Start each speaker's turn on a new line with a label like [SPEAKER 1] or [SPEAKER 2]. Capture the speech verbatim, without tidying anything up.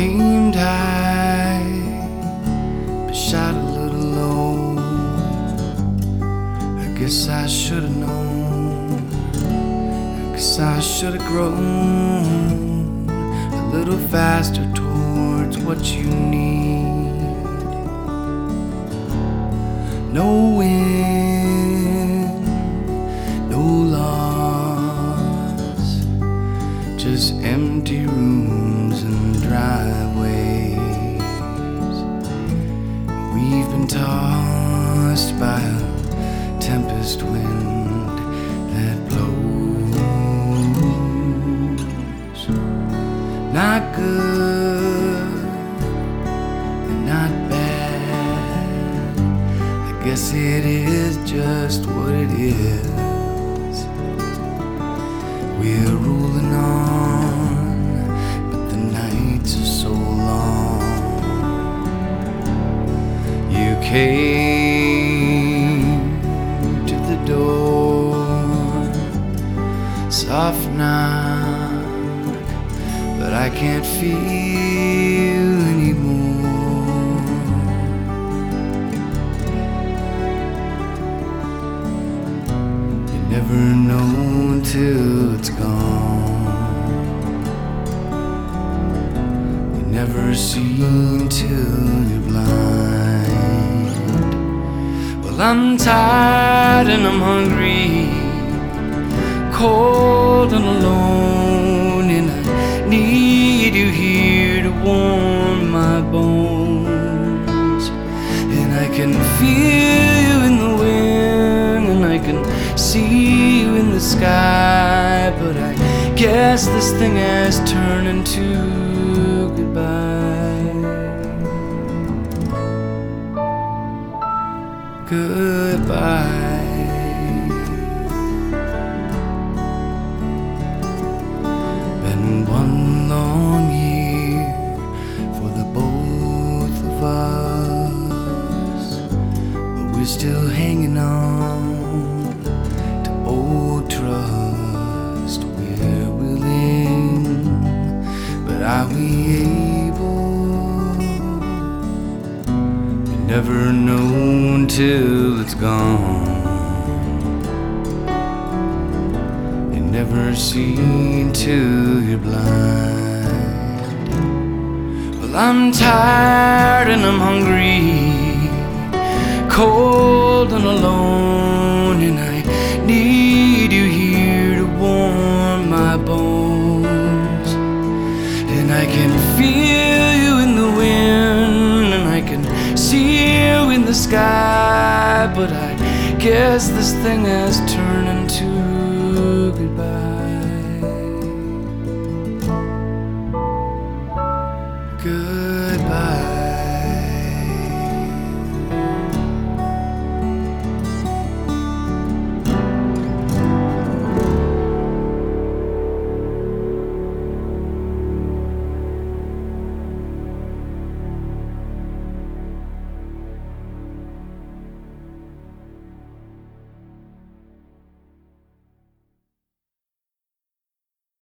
[SPEAKER 1] aimed high, but shot a little low. I guess I should've known, I guess I should've grown a little faster towards what you need. No win, no loss, just empty rooms and driveways. We've been tossed by a tempest wind that blows. Not good and not bad, I guess it is just what it is. We're rolling on, but the nights are so long. You came to the door, soft knock, but I can't feel anymore. You never know till it's gone. You never see till you're blind. Well, I'm tired and I'm hungry, cold and alone, and I need you here to warm my bones. And I can feel you in the wind, and I can see you in the sky, but I guess this thing has turned into goodbye. Goodbye. Been one long year for the both of us, but we're still hanging on to old trust. We're willing, but are we able? You never know till it's gone. You never see till you're blind. Well, I'm tired and I'm hungry, cold and alone, and I need you here to warm my bones. And I can feel you in the wind, and I can see you in the sky, but I guess this thing has turned